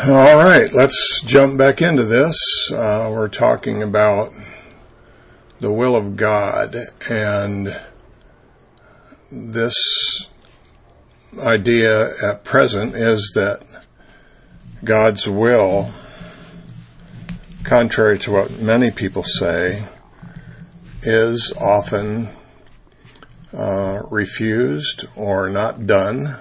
All right, let's jump back into this. We're talking about the will of God, and this idea at present is that God's will, contrary to what many people say, is often refused or not done.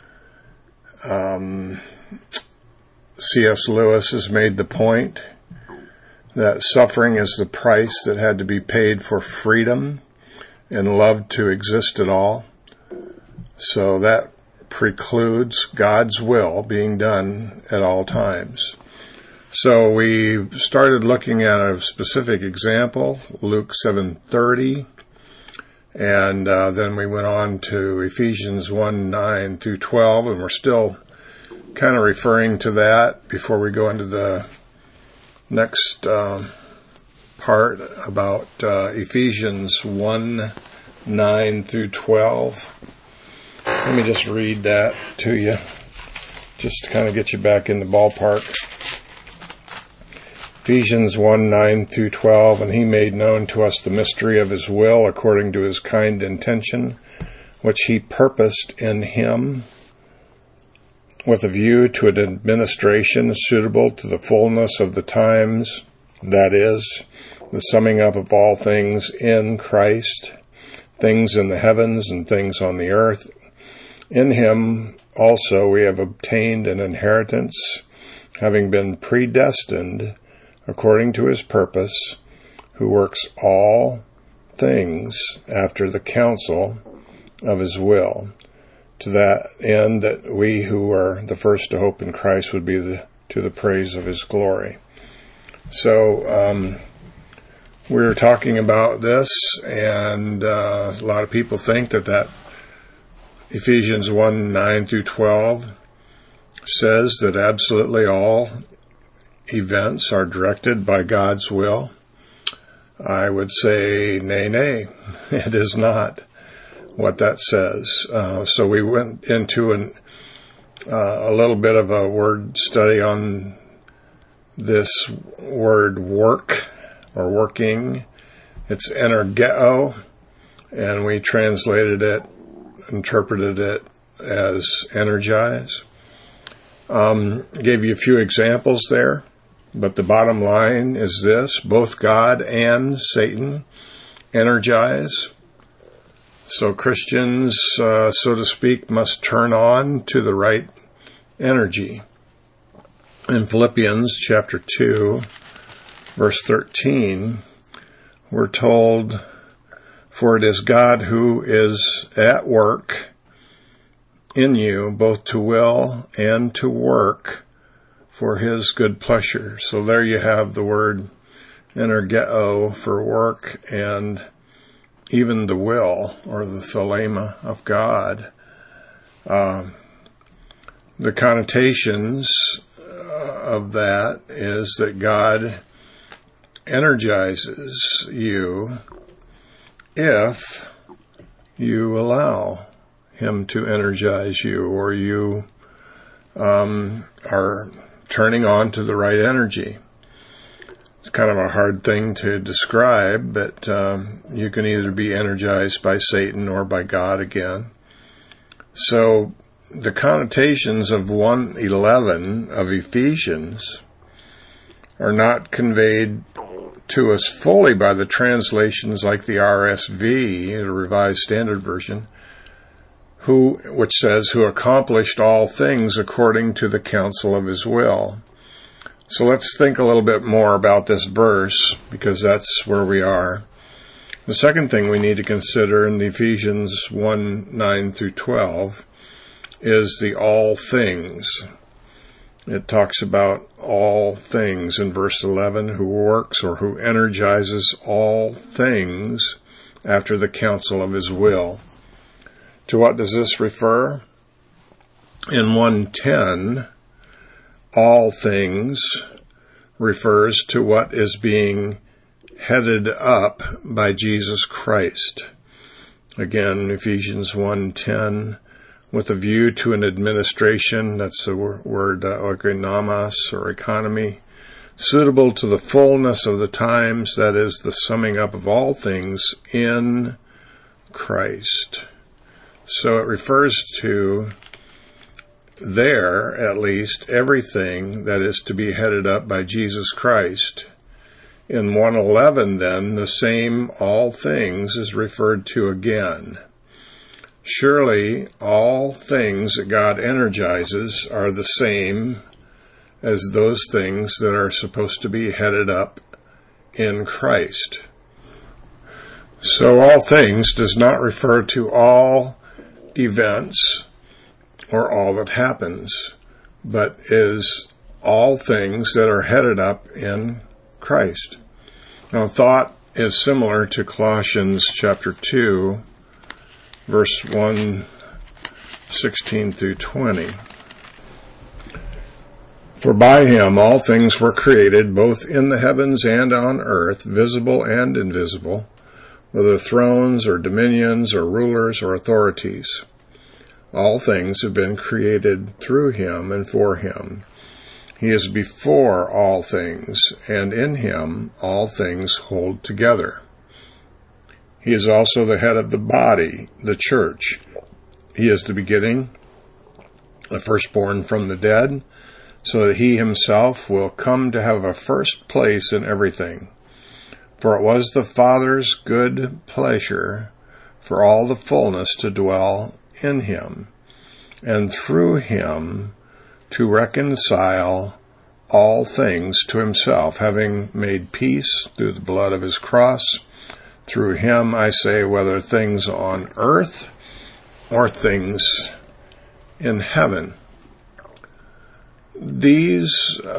C.S. Lewis has made the point that suffering is the price that had to be paid for freedom and love to exist at all. So that precludes God's will being done at all times. So we started looking at a specific example, Luke 7:30, and then we went on to Ephesians 1:9 through 12, and we're still kind of referring to that before we go into the next part about Ephesians 1:9 through 12. Let me just read that to you, just to kind of get you back in the ballpark. Ephesians 1:9 through 12, and he made known to us the mystery of his will according to his kind intention, which he purposed in him, with a view to an administration suitable to the fullness of the times, that is, the summing up of all things in Christ, things in the heavens and things on the earth. In him also we have obtained an inheritance, having been predestined according to his purpose, who works all things after the counsel of his will, to that end that we who are the first to hope in Christ would be to the praise of his glory. So we're talking about this, and a lot of people think that Ephesians 1:9 through 12 says that absolutely all events are directed by God's will. I would say nay, it is not what that says. So we went into a little bit of a word study on this word work or working. It's energeo, and we interpreted it as energize. Gave you a few examples there, but the bottom line is this: both God and Satan energize. So Christians, so to speak, must turn on to the right energy. In Philippians chapter 2, verse 13, we're told, "For it is God who is at work in you, both to will and to work for his good pleasure." So there you have the word energeo for work, and even the will, or the thelema of God. The connotations of that is that God energizes you if you allow him to energize you, or you are turning on to the right energy. It's kind of a hard thing to describe, but you can either be energized by Satan or by God again. So the connotations of 1:11 of Ephesians are not conveyed to us fully by the translations like the RSV, the Revised Standard Version, which says, "who accomplished all things according to the counsel of his will." So let's think a little bit more about this verse, because that's where we are. The second thing we need to consider in Ephesians 1:9 through 12 is the all things. It talks about all things in verse 11, who works or who energizes all things after the counsel of his will. To what does this refer? In 1:10, all things refers to what is being headed up by Jesus Christ. Again, Ephesians 1:10, with a view to an administration, that's the word oikonomos or economy, suitable to the fullness of the times, that is, the summing up of all things in Christ. So it refers to, there at least, everything that is to be headed up by Jesus Christ. In 1:11, then, the same all things is referred to again. Surely all things that God energizes are the same as those things that are supposed to be headed up in Christ. So all things does not refer to all events or all that happens, but is all things that are headed up in Christ. Now, thought is similar to Colossians chapter 2, verse 1:16 through 20. For by him all things were created, both in the heavens and on earth, visible and invisible, whether thrones or dominions or rulers or authorities. All things have been created through him and for him. He is before all things, and in him all things hold together. He is also the head of the body, the church. He is the beginning, the firstborn from the dead, so that he himself will come to have a first place in everything. For it was the Father's good pleasure for all the fullness to dwell in him, and through him to reconcile all things to himself, having made peace through the blood of his cross. Through him, I say, whether things on earth or things in heaven. These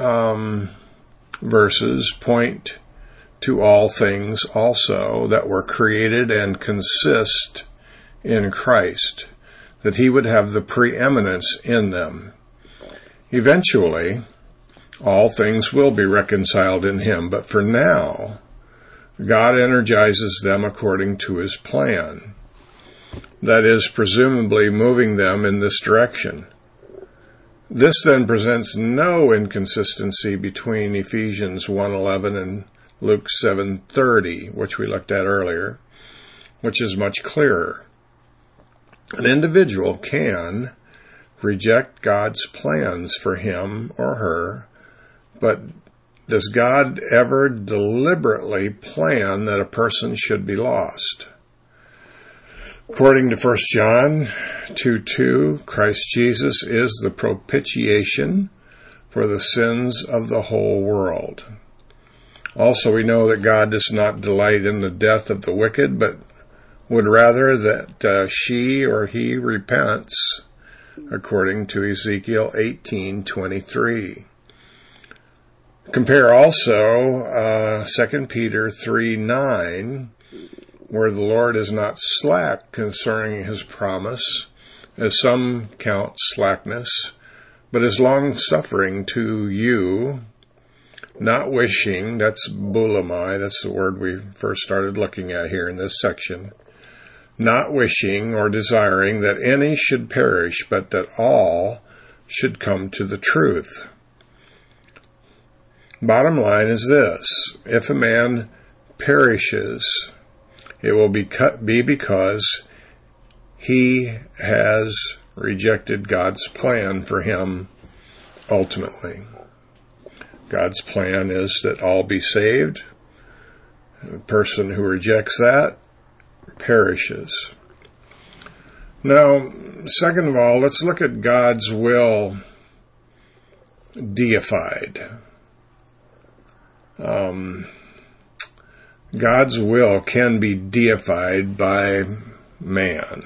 verses point to all things also that were created and consist in Christ, that he would have the preeminence in them. Eventually, all things will be reconciled in him, but for now, God energizes them according to his plan. That is, presumably moving them in this direction. This then presents no inconsistency between Ephesians 1:11 and Luke 7:30, which we looked at earlier, which is much clearer. An individual can reject God's plans for him or her, but does God ever deliberately plan that a person should be lost? According to 1 John 2:2, Christ Jesus is the propitiation for the sins of the whole world. Also, we know that God does not delight in the death of the wicked, but would rather that she or he repents, according to Ezekiel 18:23. Compare also 2 Peter 3:9, where the Lord is not slack concerning his promise, as some count slackness, but is long-suffering to you, not wishing, that's bulimai, that's the word we first started looking at here in this section, not wishing or desiring that any should perish, but that all should come to the truth. Bottom line is this: if a man perishes, it will be because he has rejected God's plan for him ultimately. God's plan is that all be saved. The person who rejects that perishes. Now, second of all, let's look at God's will deified. God's will can be deified by man.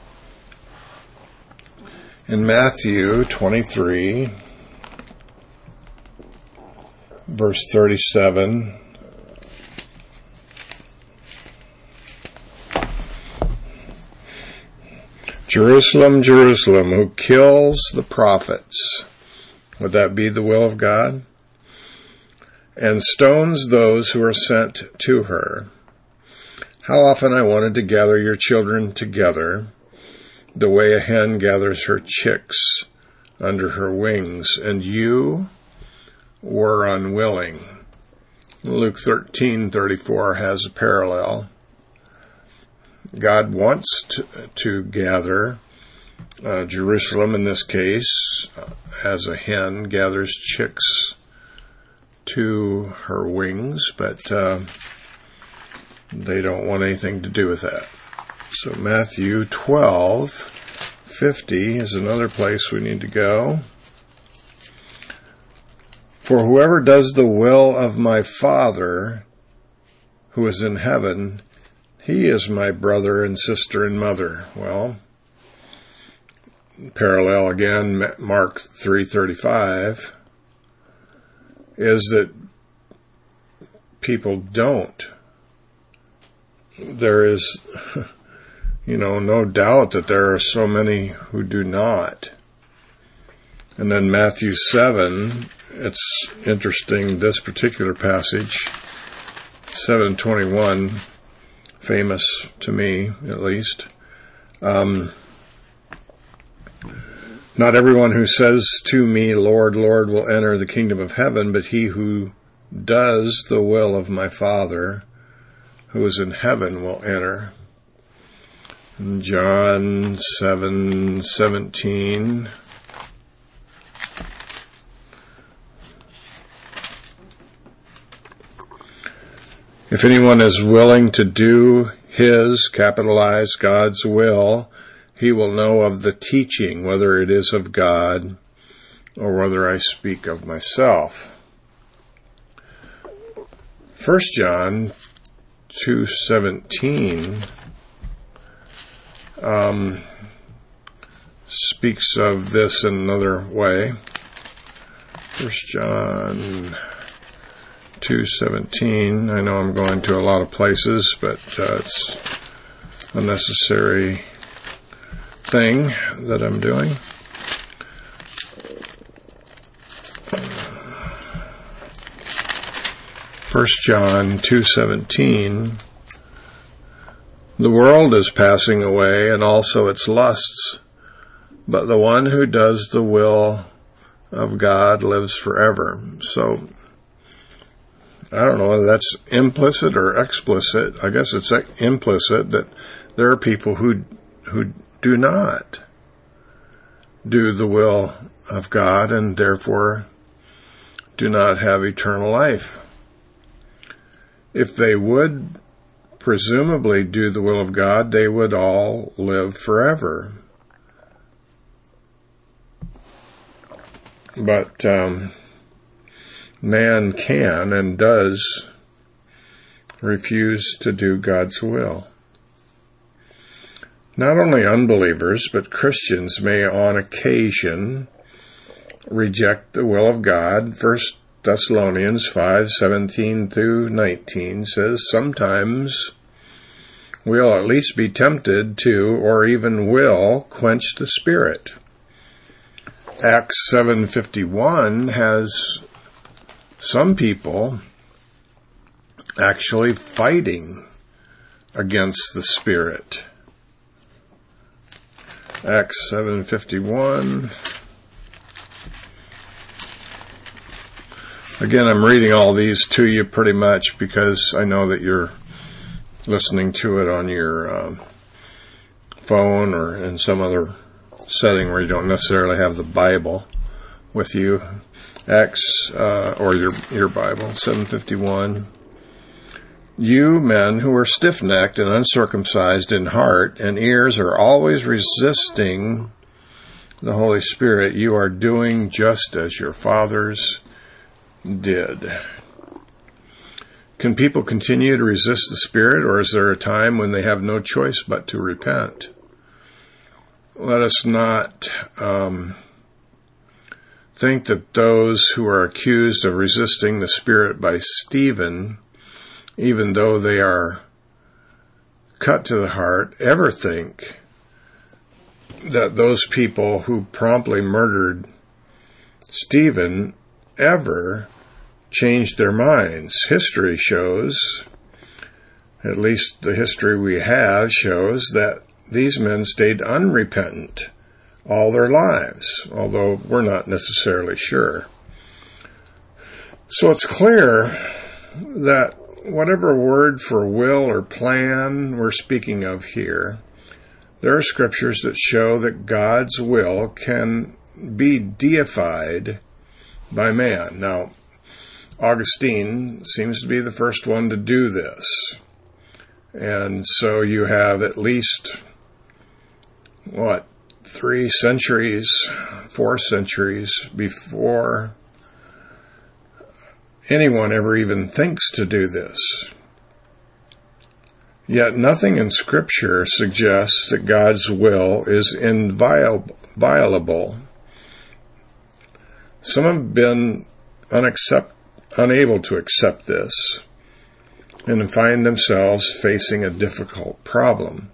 In Matthew 23, verse 37, Jerusalem, Jerusalem, who kills the prophets. Would that be the will of God? And stones those who are sent to her. How often I wanted to gather your children together, the way a hen gathers her chicks under her wings, and you were unwilling. Luke 13:34 has a parallel. God wants to gather Jerusalem, in this case, as a hen gathers chicks to her wings, but they don't want anything to do with that. So Matthew 12:50 is another place we need to go. For whoever does the will of my Father who is in heaven, he is my brother and sister and mother. Well, parallel again, Mark 3:35, is that people don't. There is, no doubt that there are so many who do not. And then Matthew 7, it's interesting, this particular passage, 7:21, famous to me at least. Not everyone who says to me, Lord, Lord, will enter the kingdom of heaven, but he who does the will of my Father who is in heaven will enter. John 7:17. If anyone is willing to do his, capitalize God's will, he will know of the teaching, whether it is of God or whether I speak of myself. 1 John 2:17 speaks of this in another way. 1 John 2:17. I know I'm going to a lot of places, but it's a necessary thing that I'm doing. First John 2:17. The world is passing away, and also its lusts, but the one who does the will of God lives forever. So, I don't know whether that's implicit or explicit. I guess it's implicit that there are people who do not do the will of God and therefore do not have eternal life. If they would presumably do the will of God, they would all live forever. But man can and does refuse to do God's will. Not only unbelievers, but Christians may on occasion reject the will of God. 1 Thessalonians 5:17-19 says, sometimes we'll at least be tempted to, or even will, quench the Spirit. Acts 7:51 has some people actually fighting against the Spirit. Acts 7:51. Again, I'm reading all these to you pretty much because I know that you're listening to it on your phone or in some other setting where you don't necessarily have the Bible with you. Acts, or your Bible, 7:51. You men who are stiff-necked and uncircumcised in heart and ears are always resisting the Holy Spirit. You are doing just as your fathers did. Can people continue to resist the Spirit, or is there a time when they have no choice but to repent? Let us not think that those who are accused of resisting the Spirit by Stephen, even though they are cut to the heart, ever think that those people who promptly murdered Stephen ever changed their minds. History shows, at least the history we have shows, that these men stayed unrepentant all their lives, although we're not necessarily sure. So it's clear that whatever word for will or plan we're speaking of here, there are scriptures that show that God's will can be deified by man. Now, Augustine seems to be the first one to do this. And so you have at least, 3 centuries, 4 centuries before anyone ever even thinks to do this. Yet nothing in Scripture suggests that God's will is inviolable. Some have been unable to accept this and find themselves facing a difficult problem.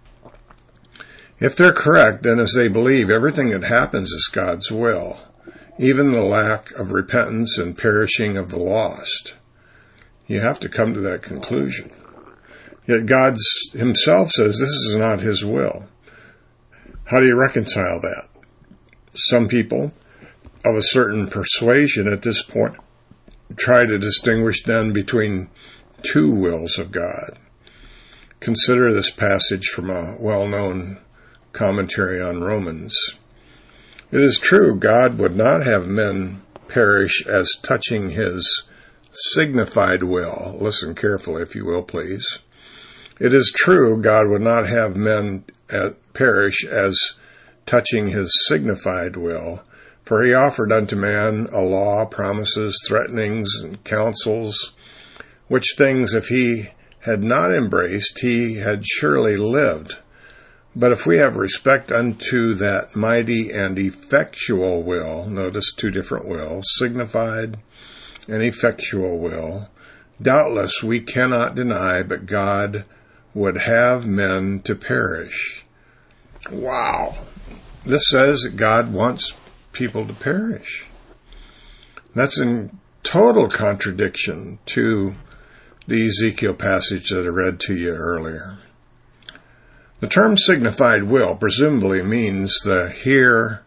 If they're correct, then as they believe everything that happens is God's will, even the lack of repentance and perishing of the lost, you have to come to that conclusion. Yet God himself says this is not his will. How do you reconcile that? Some people of a certain persuasion at this point try to distinguish then between 2 wills of God. Consider this passage from a well-known commentary on Romans. It is true God would not have men perish as touching his signified will. Listen carefully, if you will, please. It is true God would not have men perish as touching his signified will, for he offered unto man a law, promises, threatenings, and counsels, which things if he had not embraced, he had surely lived. But if we have respect unto that mighty and effectual will, notice 2 different wills, signified and effectual will, doubtless we cannot deny but God would have men to perish. Wow! This says that God wants people to perish. That's in total contradiction to the Ezekiel passage that I read to you earlier. The term signified will presumably means here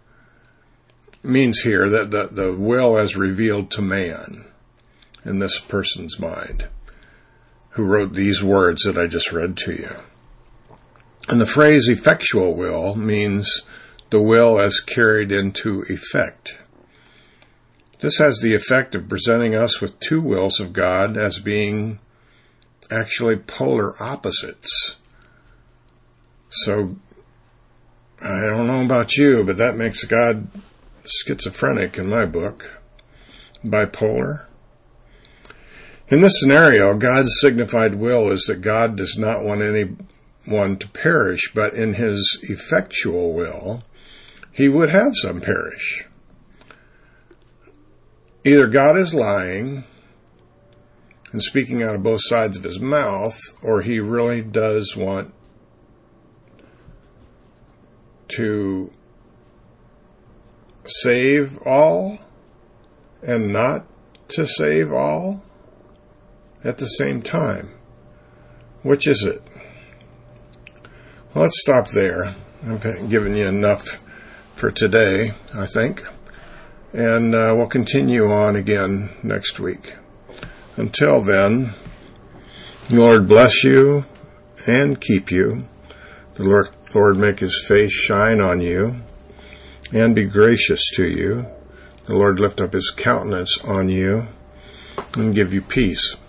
that the will as revealed to man in this person's mind who wrote these words that I just read to you. And the phrase effectual will means the will as carried into effect. This has the effect of presenting us with 2 wills of God as being actually polar opposites. So, I don't know about you, but that makes God schizophrenic in my book. Bipolar. In this scenario, God's signified will is that God does not want anyone to perish, but in his effectual will, he would have some perish. Either God is lying and speaking out of both sides of his mouth, or he really does want to save all and not to save all at the same time. Which is it? Well, let's stop there. I've given you enough for today, I think. And we'll continue on again next week. Until then, the Lord bless you and keep you. The Lord make his face shine on you and be gracious to you. The Lord lift up his countenance on you and give you peace.